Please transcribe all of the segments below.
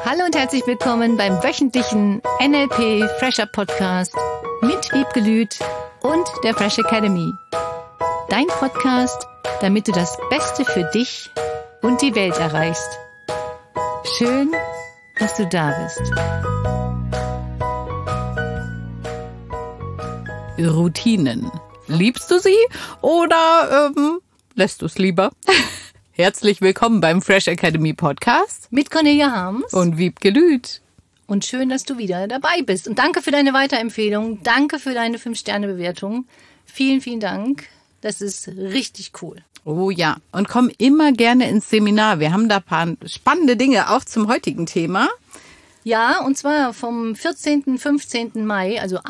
Hallo und herzlich willkommen beim wöchentlichen NLP Fresher Podcast mit Wiebke Lüth und der Fresh Academy. Dein Podcast, damit du das Beste für dich und die Welt erreichst. Schön, dass du da bist. Routinen. Liebst du sie oder lässt du es lieber? Herzlich willkommen beim Fresh Academy Podcast Mit Cornelia Harms und Wiebke Lüth. Und schön, dass du wieder dabei bist. Und danke für deine Weiterempfehlung. Danke für deine 5-Sterne-Bewertung. Vielen, vielen Dank. Das ist richtig cool. Oh ja, und komm immer gerne ins Seminar. Wir haben da ein paar spannende Dinge auch zum heutigen Thema. Ja, und zwar vom 14. 15. Mai, also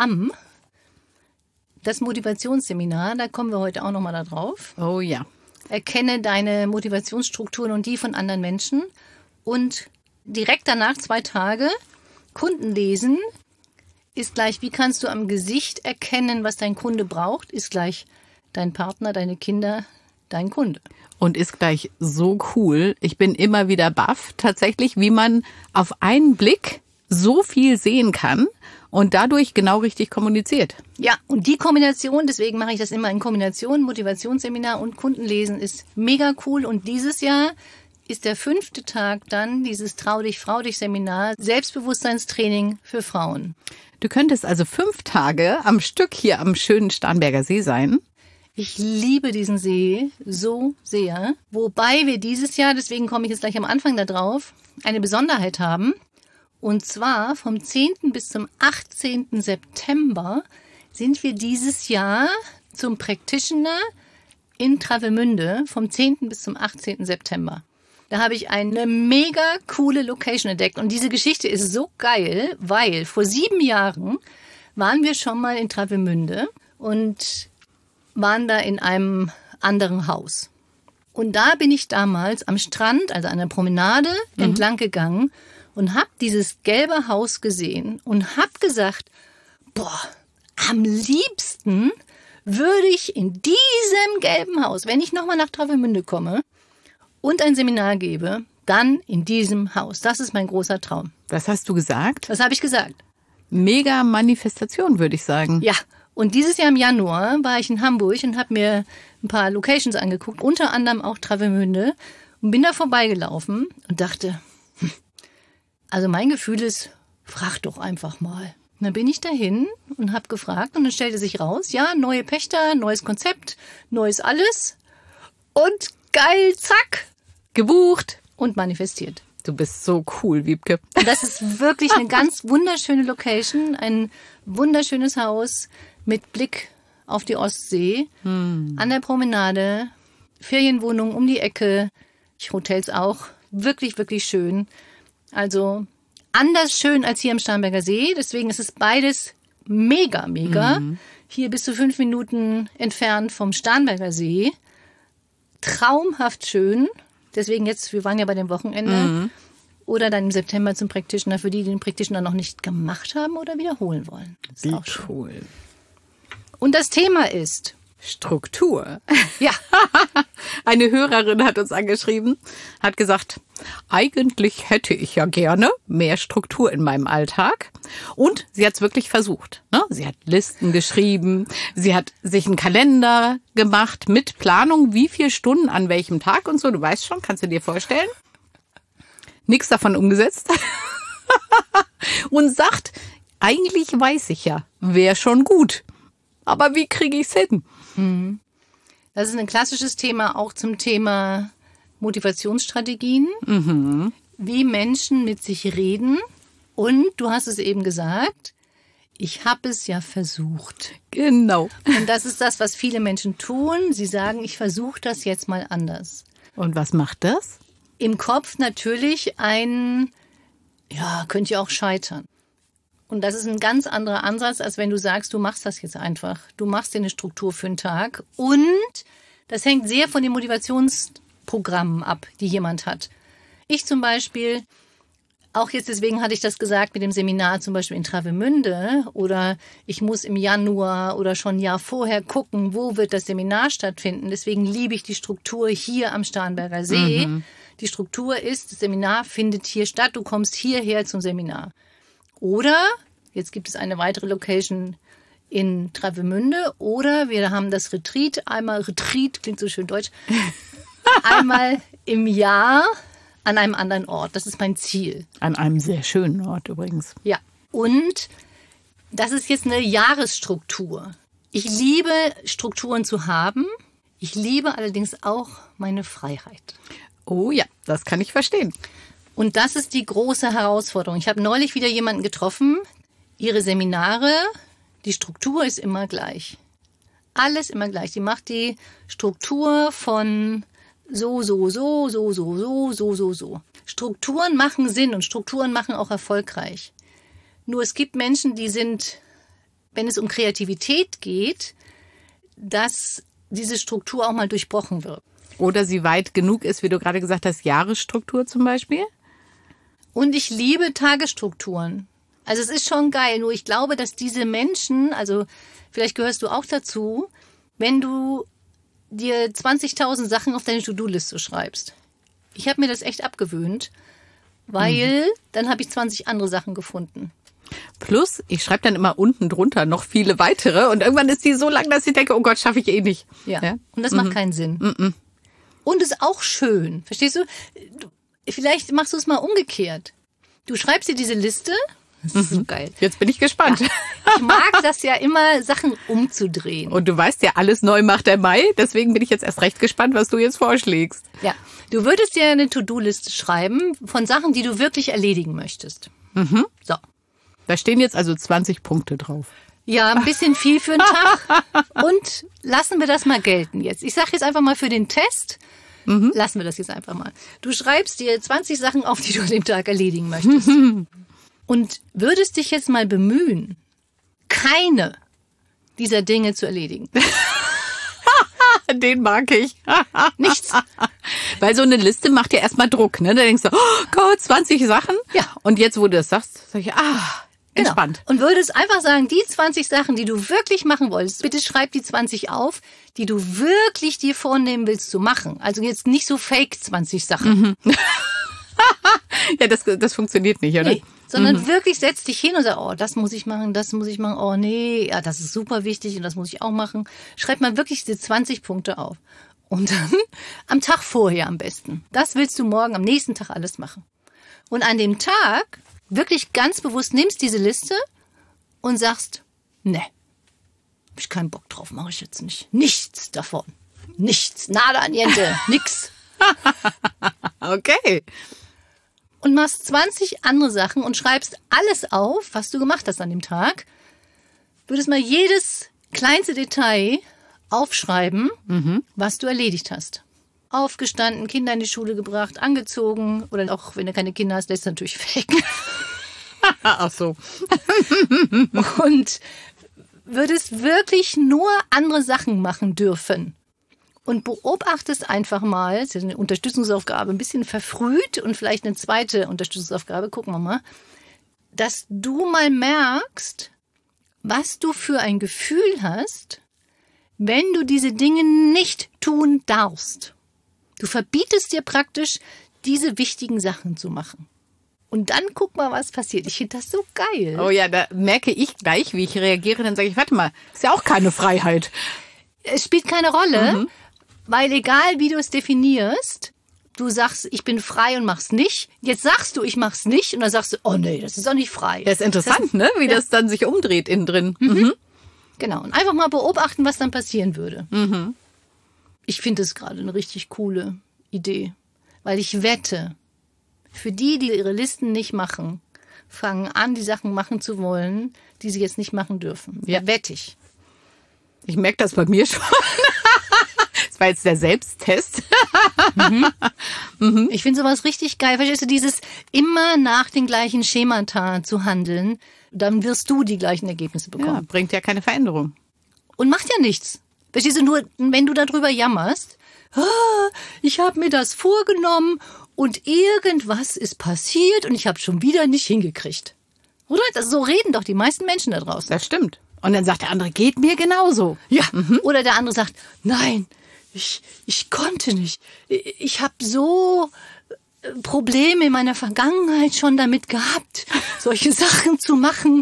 das Motivationsseminar. Da kommen wir heute auch nochmal da drauf. Oh ja. Erkenne deine Motivationsstrukturen und die von anderen Menschen. Und direkt danach 2 Tage Kunden lesen ist gleich, wie kannst du am Gesicht erkennen, was dein Kunde braucht, ist gleich dein Partner, deine Kinder, dein Kunde. Und ist gleich so cool. Ich bin immer wieder baff, tatsächlich, wie man auf einen Blick so viel sehen kann und dadurch genau richtig kommuniziert. Ja, und die Kombination, deswegen mache ich das immer in Kombination, Motivationsseminar und Kundenlesen ist mega cool. Und dieses Jahr ist der 5. Tag dann dieses Trau dich, Frau dich Seminar, Selbstbewusstseinstraining für Frauen. Du könntest also 5 Tage am Stück hier am schönen Starnberger See sein. Ich liebe diesen See so sehr, wobei wir dieses Jahr, deswegen komme ich jetzt gleich am Anfang da drauf, eine Besonderheit haben. Und zwar vom 10. bis zum 18. September sind wir dieses Jahr zum Practitioner in Travemünde vom 10. bis zum 18. September. Da habe ich eine mega coole Location entdeckt. Und diese Geschichte ist so geil, weil vor 7 Jahren waren wir schon mal in Travemünde und waren da in einem anderen Haus. Und da bin ich damals am Strand, also an der Promenade, entlang gegangen und habe dieses gelbe Haus gesehen und habe gesagt, boah, am liebsten würde ich in diesem gelben Haus, wenn ich nochmal nach Travemünde komme und ein Seminar gebe, dann in diesem Haus. Das ist mein großer Traum. Was hast du gesagt? Was habe ich gesagt? Mega Manifestation, würde ich sagen. Ja, und dieses Jahr im Januar war ich in Hamburg und habe mir ein paar Locations angeguckt, unter anderem auch Travemünde, und bin da vorbeigelaufen und dachte, also mein Gefühl ist, frag doch einfach mal. Und dann bin ich dahin und habe gefragt und dann stellte sich raus, ja, neue Pächter, neues Konzept, neues alles und geil, zack, gebucht und manifestiert. Du bist so cool, Wiebke. Und das ist wirklich eine ganz wunderschöne Location, ein wunderschönes Haus mit Blick auf die Ostsee, an der Promenade, Ferienwohnung um die Ecke, Hotels auch, wirklich, wirklich schön. Also anders schön als hier am Starnberger See. Deswegen ist es beides mega, mega. Hier bist du 5 Minuten entfernt vom Starnberger See. Traumhaft schön. Deswegen jetzt, wir waren ja bei dem Wochenende. Oder dann im September zum Practitioner, für die den Practitioner noch nicht gemacht haben oder wiederholen wollen. Das ist auch schön. Cool. Und das Thema ist Struktur. Ja. Eine Hörerin hat uns angeschrieben, hat gesagt, eigentlich hätte ich ja gerne mehr Struktur in meinem Alltag. Und sie hat es wirklich versucht. Ne? Sie hat Listen geschrieben, sie hat sich einen Kalender gemacht mit Planung, wie viele Stunden an welchem Tag und so. Du weißt schon, kannst du dir vorstellen? Nichts davon umgesetzt. Und sagt, eigentlich weiß ich ja, wäre schon gut. Aber wie kriege ich es hin? Das ist ein klassisches Thema auch zum Thema Motivationsstrategien, wie Menschen mit sich reden. Und du hast es eben gesagt, ich habe es ja versucht. Genau. Und das ist das, was viele Menschen tun. Sie sagen, ich versuche das jetzt mal anders. Und was macht das? Im Kopf natürlich könnte ja auch scheitern. Und das ist ein ganz anderer Ansatz, als wenn du sagst, du machst das jetzt einfach. Du machst dir eine Struktur für einen Tag. Und das hängt sehr von den Motivationsprogrammen ab, die jemand hat. Ich zum Beispiel, auch jetzt deswegen hatte ich das gesagt mit dem Seminar zum Beispiel in Travemünde, oder ich muss im Januar oder schon ein Jahr vorher gucken, wo wird das Seminar stattfinden. Deswegen liebe ich die Struktur hier am Starnberger See. Die Struktur ist, das Seminar findet hier statt, du kommst hierher zum Seminar. Oder, jetzt gibt es eine weitere Location in Travemünde, oder wir haben das Retreat, klingt so schön deutsch, einmal im Jahr an einem anderen Ort. Das ist mein Ziel. An einem sehr schönen Ort übrigens. Ja, und das ist jetzt eine Jahresstruktur. Ich liebe Strukturen zu haben. Ich liebe allerdings auch meine Freiheit. Oh ja, das kann ich verstehen. Und das ist die große Herausforderung. Ich habe neulich wieder jemanden getroffen. Ihre Seminare, die Struktur ist immer gleich. Alles immer gleich. Die macht die Struktur von so. Strukturen machen Sinn und Strukturen machen auch erfolgreich. Nur es gibt Menschen, die sind, wenn es um Kreativität geht, dass diese Struktur auch mal durchbrochen wird. Oder sie weit genug ist, wie du gerade gesagt hast, Jahresstruktur zum Beispiel. Und ich liebe Tagesstrukturen. Also es ist schon geil, nur ich glaube, dass diese Menschen, also vielleicht gehörst du auch dazu, wenn du dir 20.000 Sachen auf deine To-Do-Liste schreibst. Ich habe mir das echt abgewöhnt, weil dann habe ich 20 andere Sachen gefunden. Plus, ich schreibe dann immer unten drunter noch viele weitere und irgendwann ist die so lang, dass ich denke, oh Gott, schaffe ich eh nicht. Ja. Und das macht keinen Sinn. Und ist auch schön, verstehst du? Vielleicht machst du es mal umgekehrt. Du schreibst dir diese Liste. Das ist so geil. Jetzt bin ich gespannt. Ja. Ich mag das ja immer, Sachen umzudrehen. Und du weißt ja, alles neu macht der Mai. Deswegen bin ich jetzt erst recht gespannt, was du jetzt vorschlägst. Ja, du würdest dir eine To-Do-Liste schreiben von Sachen, die du wirklich erledigen möchtest. So. Da stehen jetzt also 20 Punkte drauf. Ja, ein bisschen viel für einen Tag. Und lassen wir das mal gelten jetzt. Ich sage jetzt einfach mal für den Test, lassen wir das jetzt einfach mal. Du schreibst dir 20 Sachen auf, die du an dem Tag erledigen möchtest. Und würdest dich jetzt mal bemühen, keine dieser Dinge zu erledigen. Den mag ich. Nichts. Weil so eine Liste macht ja erstmal Druck, ne? Da denkst du, oh Gott, 20 Sachen? Ja. Und jetzt, wo du das sagst, sag ich, entspannt. Genau. Und würdest einfach sagen, die 20 Sachen, die du wirklich machen wolltest, bitte schreib die 20 auf, die du wirklich dir vornehmen willst zu machen. Also jetzt nicht so fake 20 Sachen. Ja, das funktioniert nicht, oder? Nee, sondern wirklich setz dich hin und sag, oh, das muss ich machen, oh nee, ja, das ist super wichtig und das muss ich auch machen. Schreib mal wirklich diese 20 Punkte auf. Und dann am Tag vorher am besten. Das willst du morgen, am nächsten Tag alles machen. Und an dem Tag wirklich ganz bewusst nimmst diese Liste und sagst, ne, hab ich keinen Bock drauf, mache ich jetzt nicht. Nichts davon. Nichts. Nada, niente. Nix. Okay. Und machst 20 andere Sachen und schreibst alles auf, was du gemacht hast an dem Tag. Würdest mal jedes kleinste Detail aufschreiben, was du erledigt hast. Aufgestanden, Kinder in die Schule gebracht, angezogen oder auch, wenn du keine Kinder hast, lässt du natürlich weg. Ach so. Und würdest wirklich nur andere Sachen machen dürfen. Und beobachtest einfach mal, das ist eine Unterstützungsaufgabe, ein bisschen verfrüht und vielleicht eine zweite Unterstützungsaufgabe, gucken wir mal, dass du mal merkst, was du für ein Gefühl hast, wenn du diese Dinge nicht tun darfst. Du verbietest dir praktisch, diese wichtigen Sachen zu machen. Und dann guck mal, was passiert. Ich finde das so geil. Oh ja, da merke ich gleich, wie ich reagiere. Dann sage ich, warte mal, ist ja auch keine Freiheit. Es spielt keine Rolle, weil egal wie du es definierst, du sagst, ich bin frei und mach's nicht. Jetzt sagst du, ich mach's nicht. Und dann sagst du, oh nee, das ist doch nicht frei. Das ist interessant, ne? Wie das dann sich umdreht innen drin. Genau. Und einfach mal beobachten, was dann passieren würde. Ich finde es gerade eine richtig coole Idee. Weil ich wette, für die ihre Listen nicht machen, fangen an, die Sachen machen zu wollen, die sie jetzt nicht machen dürfen. Ja, wette ich. Ich merke das bei mir schon. Das war jetzt der Selbsttest. Ich finde sowas richtig geil. Verstehst du, dieses immer nach den gleichen Schemata zu handeln, dann wirst du die gleichen Ergebnisse bekommen. Ja, bringt ja keine Veränderung. Und macht ja nichts. Verstehst du, nur wenn du darüber jammerst, ich habe mir das vorgenommen und irgendwas ist passiert und ich habe schon wieder nicht hingekriegt. Oder? So reden doch die meisten Menschen da draußen. Das stimmt. Und dann sagt der andere, geht mir genauso. Ja. Oder der andere sagt, nein, ich konnte nicht. Ich habe so Probleme in meiner Vergangenheit schon damit gehabt, solche Sachen zu machen.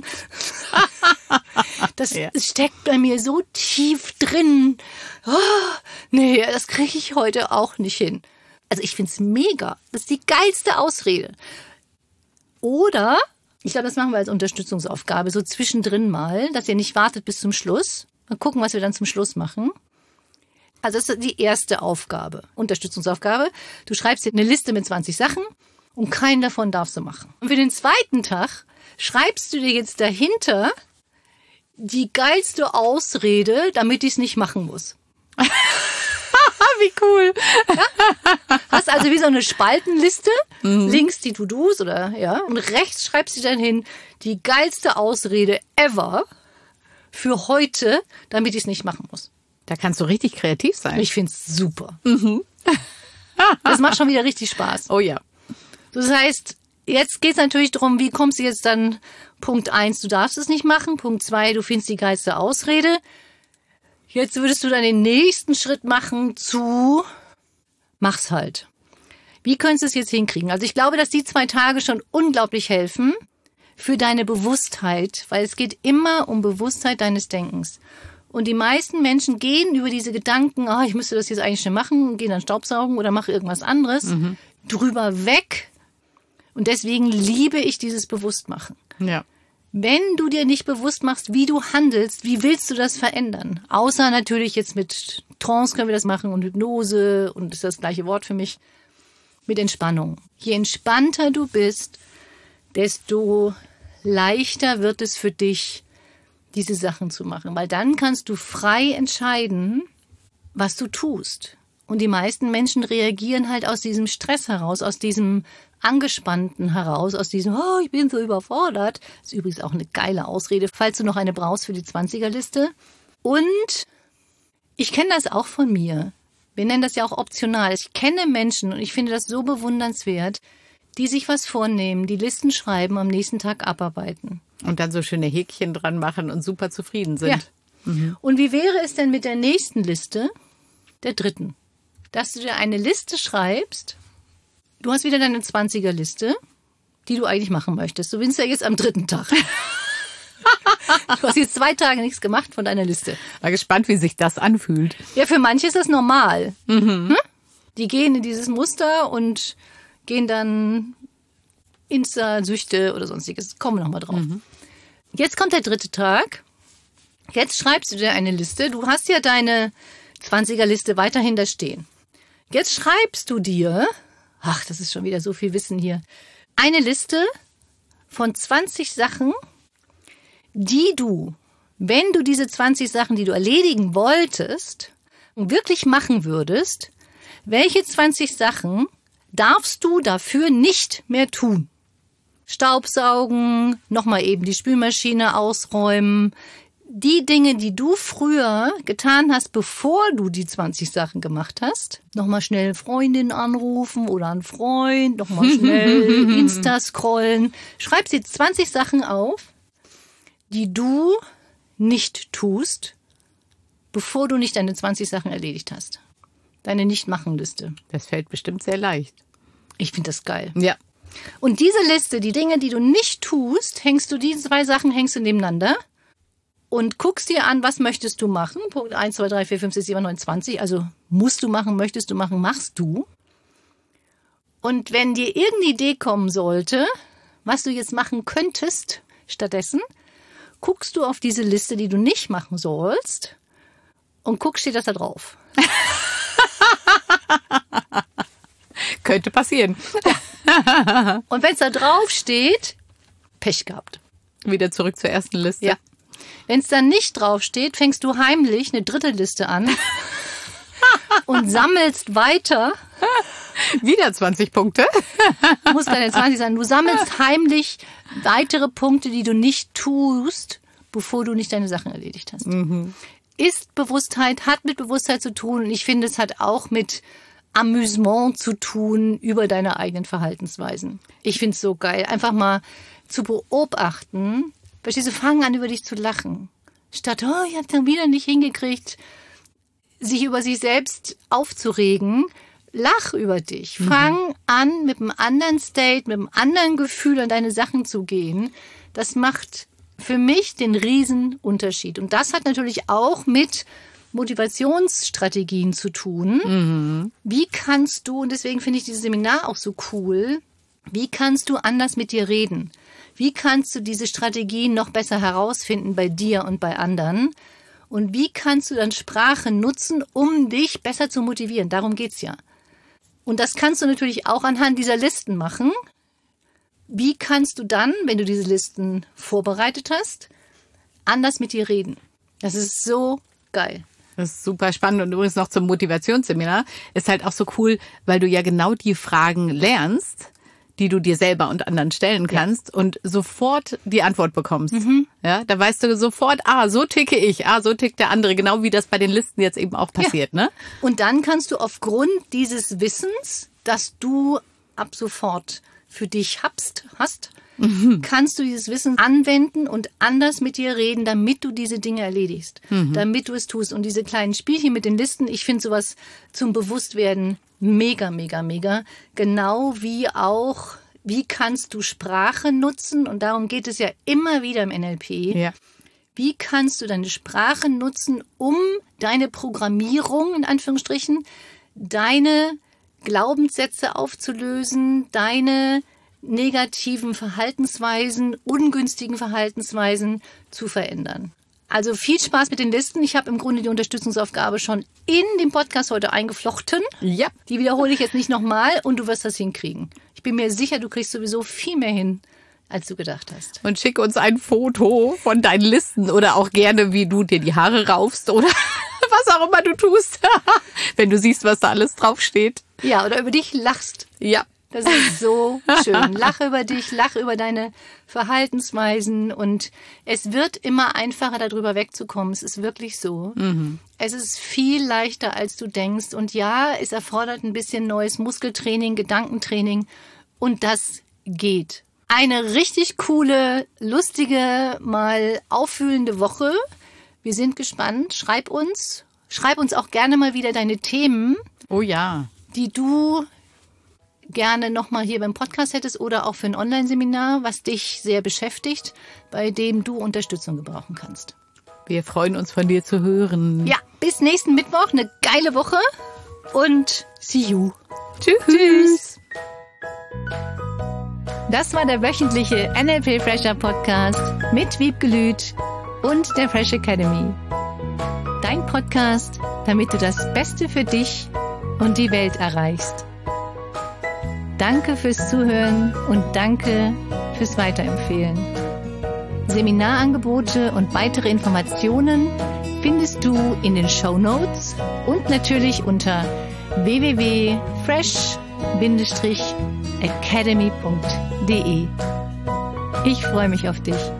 Das steckt bei mir so tief drin. Oh, nee, das kriege ich heute auch nicht hin. Also ich find's mega. Das ist die geilste Ausrede. Oder, ich glaube, das machen wir als Unterstützungsaufgabe, so zwischendrin mal, dass ihr nicht wartet bis zum Schluss. Mal gucken, was wir dann zum Schluss machen. Also das ist die erste Aufgabe, Unterstützungsaufgabe. Du schreibst dir eine Liste mit 20 Sachen und keinen davon darfst du machen. Und für den zweiten Tag schreibst du dir jetzt dahinter die geilste Ausrede, damit ich es nicht machen muss. Wie cool. Ja? Hast also wie so eine Spaltenliste, links die To-Dos und rechts schreibst du dann hin die geilste Ausrede ever für heute, damit ich es nicht machen muss. Da kannst du richtig kreativ sein. Ich find's super. Das macht schon wieder richtig Spaß. Oh ja. Das heißt, jetzt geht's natürlich darum, wie kommst du jetzt dann, Punkt 1, du darfst es nicht machen, Punkt 2, du findest die geilste Ausrede. Jetzt würdest du dann den nächsten Schritt machen zu, mach's halt. Wie könntest du es jetzt hinkriegen? Also ich glaube, dass die 2 Tage schon unglaublich helfen für deine Bewusstheit, weil es geht immer um Bewusstheit deines Denkens. Und die meisten Menschen gehen über diese Gedanken, ich müsste das jetzt eigentlich schon machen, gehen dann Staubsaugen oder mache irgendwas anderes, drüber weg. Und deswegen liebe ich dieses Bewusstmachen. Ja. Wenn du dir nicht bewusst machst, wie du handelst, wie willst du das verändern? Außer natürlich jetzt mit Trance können wir das machen und Hypnose und das ist das gleiche Wort für mich, mit Entspannung. Je entspannter du bist, desto leichter wird es für dich, diese Sachen zu machen. Weil dann kannst du frei entscheiden, was du tust. Und die meisten Menschen reagieren halt aus diesem Stress heraus, aus diesem Angespannten heraus, aus diesem, ich bin so überfordert. Das ist übrigens auch eine geile Ausrede, falls du noch eine brauchst für die 20er-Liste. Und ich kenne das auch von mir. Wir nennen das ja auch optional. Ich kenne Menschen und ich finde das so bewundernswert, die sich was vornehmen, die Listen schreiben, am nächsten Tag abarbeiten. Und dann so schöne Häkchen dran machen und super zufrieden sind. Ja. Und wie wäre es denn mit der nächsten Liste, der dritten? Dass du dir eine Liste schreibst, du hast wieder deine 20er-Liste, die du eigentlich machen möchtest. Du bist ja jetzt am 3. Tag. Du hast jetzt 2 Tage nichts gemacht von deiner Liste. Mal gespannt, wie sich das anfühlt. Ja, für manche ist das normal. Die gehen in dieses Muster und gehen dann Insta-Süchte oder sonstiges. Kommen wir nochmal drauf. Jetzt kommt der 3. Tag. Jetzt schreibst du dir eine Liste. Du hast ja deine 20er-Liste weiterhin da stehen. Jetzt schreibst du dir, das ist schon wieder so viel Wissen hier, eine Liste von 20 Sachen, die du, wenn du diese 20 Sachen, die du erledigen wolltest, wirklich machen würdest, welche 20 Sachen darfst du dafür nicht mehr tun? Staubsaugen, nochmal eben die Spülmaschine ausräumen. Die Dinge, die du früher getan hast, bevor du die 20 Sachen gemacht hast. Nochmal schnell Freundin anrufen oder einen Freund, nochmal schnell Insta scrollen. Schreib dir 20 Sachen auf, die du nicht tust, bevor du nicht deine 20 Sachen erledigt hast. Deine Nicht-Machen-Liste. Das fällt bestimmt sehr leicht. Ich finde das geil. Ja. Und diese Liste, die Dinge, die du nicht tust, die 2 Sachen hängst du nebeneinander und guckst dir an, was möchtest du machen. Punkt 1, 2, 3, 4, 5, 6, 7, 9, 20. Also musst du machen, möchtest du machen, machst du. Und wenn dir irgendeine Idee kommen sollte, was du jetzt machen könntest, stattdessen guckst du auf diese Liste, die du nicht machen sollst und guckst dir das da drauf. Könnte passieren. Und wenn es da drauf steht, Pech gehabt. Wieder zurück zur ersten Liste. Ja. Wenn es dann nicht drauf steht, fängst du heimlich eine 3. Liste an und sammelst weiter. Wieder 20 Punkte. Muss keine 20 sein. Du sammelst heimlich weitere Punkte, die du nicht tust, bevor du nicht deine Sachen erledigt hast. Ist Bewusstheit, hat mit Bewusstheit zu tun. Und ich finde, es hat auch mit Amüsement zu tun über deine eigenen Verhaltensweisen. Ich finde es so geil. Einfach mal zu beobachten. Verstehst du, fangen an, über dich zu lachen. Statt, ich habe es dann wieder nicht hingekriegt. sich über sich selbst aufzuregen. Lach über dich. Fang an, mit einem anderen State, mit einem anderen Gefühl an deine Sachen zu gehen. Das macht für mich den Riesenunterschied. Und das hat natürlich auch mit Motivationsstrategien zu tun. Wie kannst du, und deswegen finde ich dieses Seminar auch so cool, wie kannst du anders mit dir reden? Wie kannst du diese Strategien noch besser herausfinden bei dir und bei anderen? Und wie kannst du dann Sprache nutzen, um dich besser zu motivieren? Darum geht's ja. Und das kannst du natürlich auch anhand dieser Listen machen. Wie kannst du dann, wenn du diese Listen vorbereitet hast, anders mit dir reden? Das ist so geil. Das ist super spannend. Und übrigens noch zum Motivationsseminar ist halt auch so cool, weil du ja genau die Fragen lernst, die du dir selber und anderen stellen kannst und sofort die Antwort bekommst. Ja, da weißt du sofort, so ticke ich, so tickt der andere, genau wie das bei den Listen jetzt eben auch passiert, ne? Und dann kannst du aufgrund dieses Wissens, das du ab sofort für dich hast, kannst du dieses Wissen anwenden und anders mit dir reden, damit du diese Dinge erledigst, damit du es tust. Und diese kleinen Spielchen mit den Listen, ich finde sowas zum Bewusstwerden mega, mega, mega. Genau wie auch, wie kannst du Sprache nutzen? Und darum geht es ja immer wieder im NLP. Ja. Wie kannst du deine Sprache nutzen, um deine Programmierung, in Anführungsstrichen, deine Glaubenssätze aufzulösen, deine negativen Verhaltensweisen, ungünstigen Verhaltensweisen zu verändern. Also viel Spaß mit den Listen. Ich habe im Grunde die Unterstützungsaufgabe schon in den Podcast heute eingeflochten. Ja. Die wiederhole ich jetzt nicht nochmal und du wirst das hinkriegen. Ich bin mir sicher, du kriegst sowieso viel mehr hin, als du gedacht hast. Und schick uns ein Foto von deinen Listen oder auch gerne, wie du dir die Haare raufst oder was auch immer du tust, wenn du siehst, was da alles draufsteht. Ja, oder über dich lachst. Ja. Das ist so schön. Lach über dich, lach über deine Verhaltensweisen und es wird immer einfacher, darüber wegzukommen. Es ist wirklich so. Es ist viel leichter, als du denkst. Und ja, es erfordert ein bisschen neues Muskeltraining, Gedankentraining und das geht. Eine richtig coole, lustige, mal auffühlende Woche. Wir sind gespannt. Schreib uns auch gerne mal wieder deine Themen. Oh ja. Die du gerne nochmal hier beim Podcast hättest oder auch für ein Online-Seminar, was dich sehr beschäftigt, bei dem du Unterstützung gebrauchen kannst. Wir freuen uns, von dir zu hören. Ja, bis nächsten Mittwoch, eine geile Woche und see you. Tschüss. Das war der wöchentliche NLP Fresher Podcast mit Wiebke Lüth und der Fresh Academy. Dein Podcast, damit du das Beste für dich und die Welt erreichst. Danke fürs Zuhören und danke fürs Weiterempfehlen. Seminarangebote und weitere Informationen findest du in den Shownotes und natürlich unter www.fresh-academy.de. Ich freue mich auf dich.